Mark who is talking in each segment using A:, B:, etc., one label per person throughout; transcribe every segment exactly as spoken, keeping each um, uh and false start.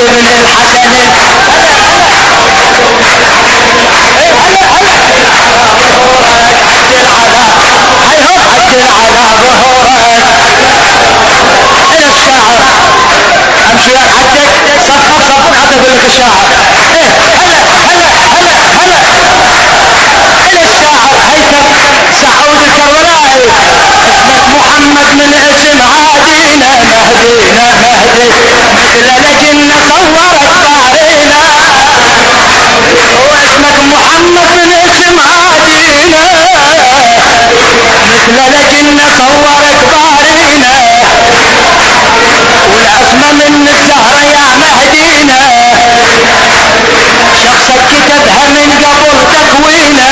A: بن الحسن عجل على هيهم عجل على ظهورك الى الشاعر امشي وياك عدك صفق صفق حتى اقول لك الشاعر ايه هلا هلا هلا هلا الى الشاعر هيثم سعود الكربلائي اسمك محمد من اسم عادينا مهدينا مهدي مثل لجنة صورت بارينا واسمك محمد من اسم عادينا مثل لجنة صورت بارينا والعصمة من الزهرة يا مهدينا شخصك كتبها من قبل تكوينه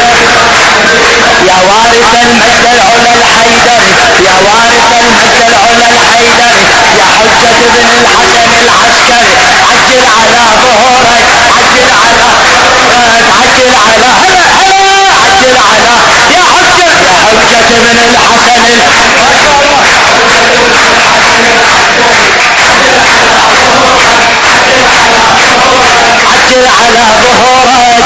A: يا وارث المجد العلا الحيدري يا وارث المجد العلا الحيدري يا حجة ابن الحسن العسكري عجل على ظهورك عجل على عجل على هلا هلا عجل على يا حجة يا حجة ابن الحسن عجل على ظهورك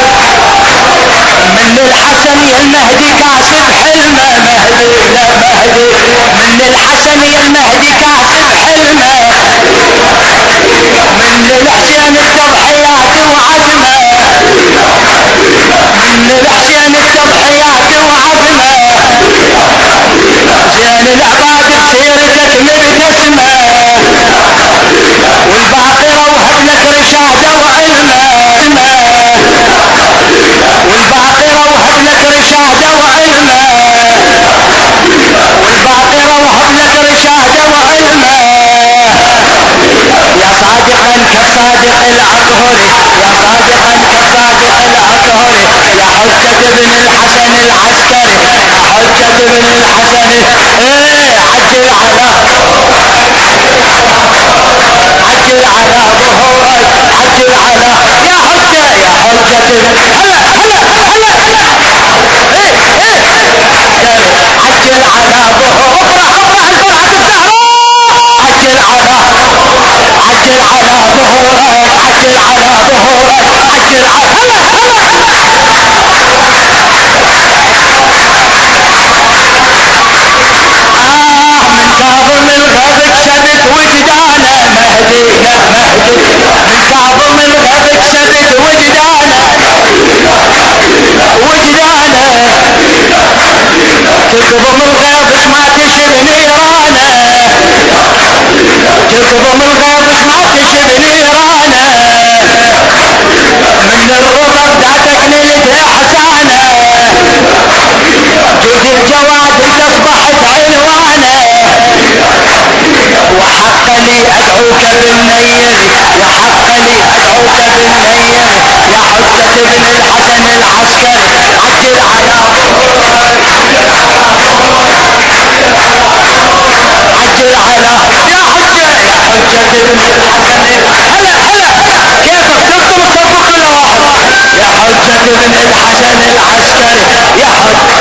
A: من الحسن يا المهدي كاسب حلمه مهدي لا مهدي من الحسن يا المهدي كاسب حلمه من الحسين التضحيات وعزمه من الحسين التضحيات وعزمه زين العباد بسيرتك مبتسمه والباقي روهب لك رشاده وعلمه والباقي روهب لك رشاده وعلمه والباقي روهب لك رشاده وعلمه يا صادقا كالصادق العطهري يا صادقا كالصادق العطهري يا حجة ابن الحسن العسكري يا حجة ابن الحسن ايه عجل على عجل على ظهورك عجل على يا حجة يا حجة هلا هلا هلا ايه ايه عجل على ظهورك افرح افرح الفرحة الزهراء عجل على عجل على ظهورك عجل على ظهورك عجل على هلا هلا آه من كاظم الغضب كسبت وجدانه مهدينا مهدي من كاظم الغضب كسبت وجدانه وجدانه تكظم الغيظ ما تشب نيرانه تكظم الغيظ ما تشب نيرانه من الرضا ذاتك نلتها حسانه جد الجواد انت اصبحت عنوانه وحق لي ادعوك بالنير يا حق لي ادعوك بالنير يا حجة ابن الحسن العسكري عجل على عجل على يا حجة يا حجة ابن الحسن هلا هلا كيفك تقدر تصفق كل واحد يا حجة ابن الحسن العسكري يا حجة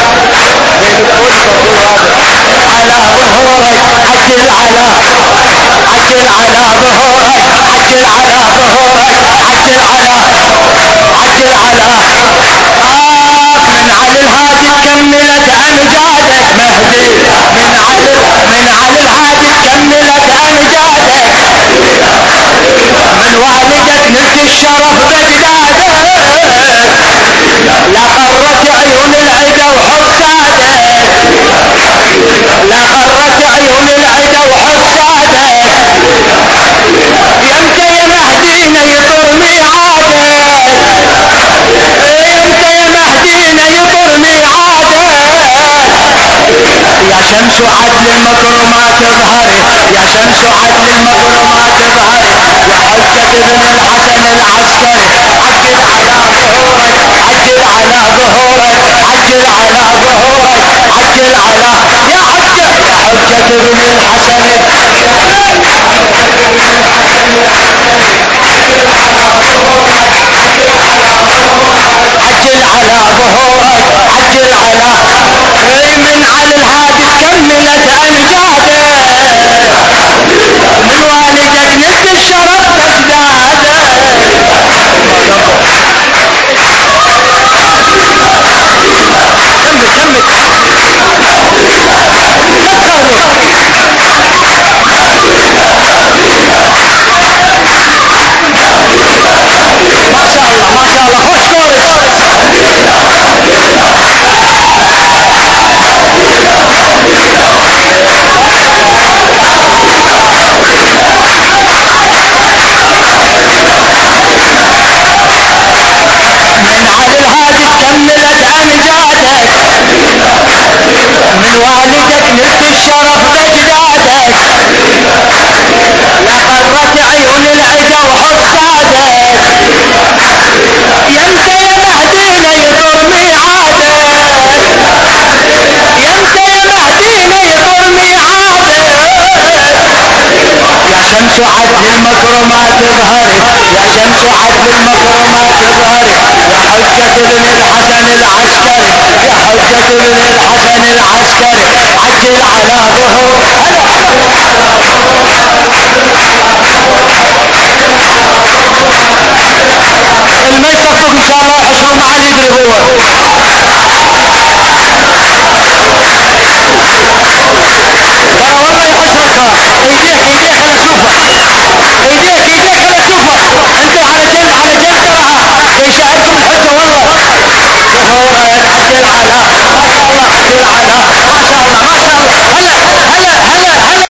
A: على ظهورك عجل على عجل على ظهورك عجل على ظهورك عجل على عجل على آه من علي الهادي كملت امجادك مهدي من علي من علي الهادي كملت امجادك من والدك نلت الشرف بجدادك لا قرت عيون العدا وحسادك لا قرت عيون العدا وحسادك المكرمات اظهري يا شمس عدل المكرمات اظهري يا حجة ابن الحسن العسكري يا حجة ابن الحسن العسكري